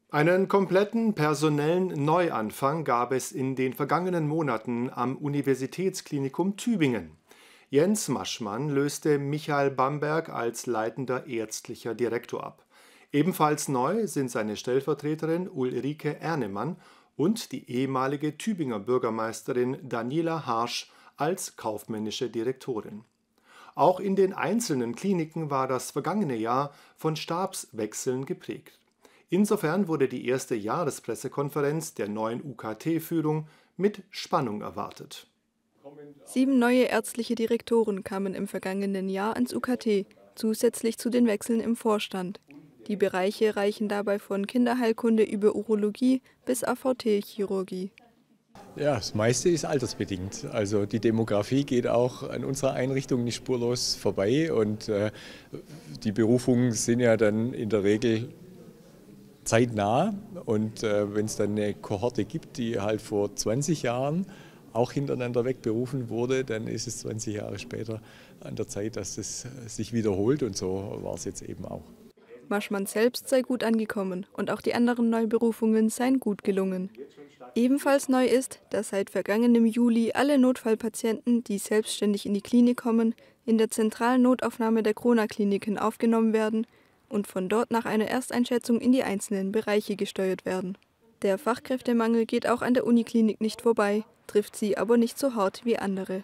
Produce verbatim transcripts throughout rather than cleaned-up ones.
Einen kompletten personellen Neuanfang gab es in den vergangenen Monaten am Universitätsklinikum Tübingen. Jens Maschmann löste Michael Bamberg als leitender ärztlicher Direktor ab. Ebenfalls neu sind seine Stellvertreterin Ulrike Ernemann und die ehemalige Tübinger Bürgermeisterin Daniela Harsch als kaufmännische Direktorin. Auch in den einzelnen Kliniken war das vergangene Jahr von Stabswechseln geprägt. Insofern wurde die erste Jahrespressekonferenz der neuen U K T-Führung mit Spannung erwartet. Sieben neue ärztliche Direktoren kamen im vergangenen Jahr ans U K T, zusätzlich zu den Wechseln im Vorstand. Die Bereiche reichen dabei von Kinderheilkunde über Urologie bis A V T-Chirurgie. Ja, das meiste ist altersbedingt. Also die Demografie geht auch an unserer Einrichtung nicht spurlos vorbei und äh, die Berufungen sind ja dann in der Regel zeitnah und äh, wenn es dann eine Kohorte gibt, die halt vor zwanzig Jahren auch hintereinander weg berufen wurde, dann ist es zwanzig Jahre später an der Zeit, dass das sich wiederholt und so war es jetzt eben auch. Maschmann selbst sei gut angekommen und auch die anderen Neuberufungen seien gut gelungen. Ebenfalls neu ist, dass seit vergangenem Juli alle Notfallpatienten, die selbstständig in die Klinik kommen, in der zentralen Notaufnahme der Corona-Kliniken aufgenommen werden und von dort nach einer Ersteinschätzung in die einzelnen Bereiche gesteuert werden. Der Fachkräftemangel geht auch an der Uniklinik nicht vorbei, trifft sie aber nicht so hart wie andere.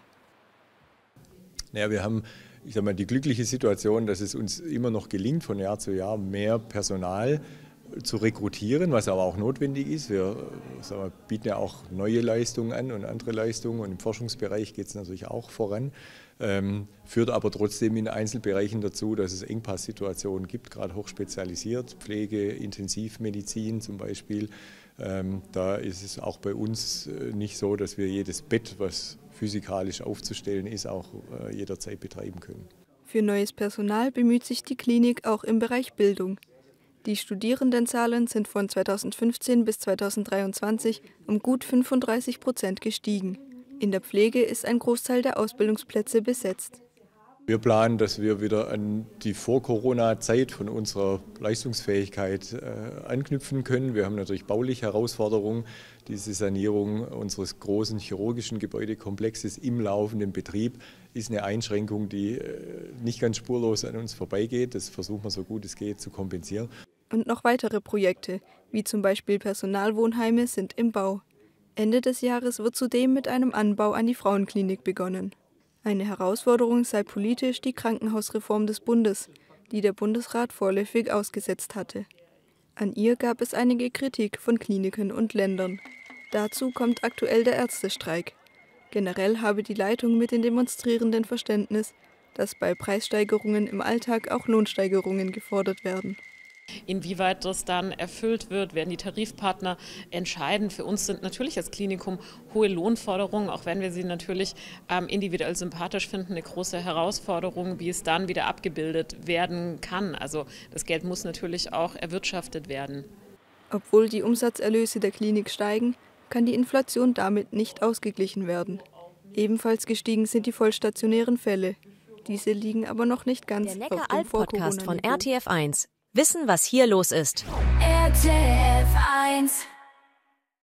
Ja, wir haben ich sag mal, die glückliche Situation, dass es uns immer noch gelingt, von Jahr zu Jahr mehr Personal zu rekrutieren, was aber auch notwendig ist. Wir sagen wir, bieten ja auch neue Leistungen an und andere Leistungen und im Forschungsbereich geht es natürlich auch voran. Ähm, führt aber trotzdem in Einzelbereichen dazu, dass es Engpasssituationen gibt, gerade hochspezialisiert, Pflege, Intensivmedizin zum Beispiel. Ähm, da ist es auch bei uns nicht so, dass wir jedes Bett, was physikalisch aufzustellen ist, auch äh, jederzeit betreiben können. Für neues Personal bemüht sich die Klinik auch im Bereich Bildung. Die Studierendenzahlen sind von zweitausendfünfzehn bis zweitausenddreiundzwanzig um gut fünfunddreißig Prozent gestiegen. In der Pflege ist ein Großteil der Ausbildungsplätze besetzt. Wir planen, dass wir wieder an die Vor-Corona-Zeit von unserer Leistungsfähigkeit äh, anknüpfen können. Wir haben natürlich bauliche Herausforderungen. Diese Sanierung unseres großen chirurgischen Gebäudekomplexes im laufenden Betrieb ist eine Einschränkung, die äh, nicht ganz spurlos an uns vorbeigeht. Das versuchen wir so gut es geht zu kompensieren. Und noch weitere Projekte, wie zum Beispiel Personalwohnheime, sind im Bau. Ende des Jahres wird zudem mit einem Anbau an die Frauenklinik begonnen. Eine Herausforderung sei politisch die Krankenhausreform des Bundes, die der Bundesrat vorläufig ausgesetzt hatte. An ihr gab es einige Kritik von Kliniken und Ländern. Dazu kommt aktuell der Ärztestreik. Generell habe die Leitung mit den Demonstrierenden Verständnis, dass bei Preissteigerungen im Alltag auch Lohnsteigerungen gefordert werden. Inwieweit das dann erfüllt wird, werden die Tarifpartner entscheiden. Für uns sind natürlich als Klinikum hohe Lohnforderungen, auch wenn wir sie natürlich ähm, individuell sympathisch finden, eine große Herausforderung, wie es dann wieder abgebildet werden kann. Also das Geld muss natürlich auch erwirtschaftet werden. Obwohl die Umsatzerlöse der Klinik steigen, kann die Inflation damit nicht ausgeglichen werden. Ebenfalls gestiegen sind die vollstationären Fälle. Diese liegen aber noch nicht ganz Der auf dem Neckar-Alt-Podcast von Vor-Corona-Niveau. R T F eins. Wissen, was hier los ist. R T F eins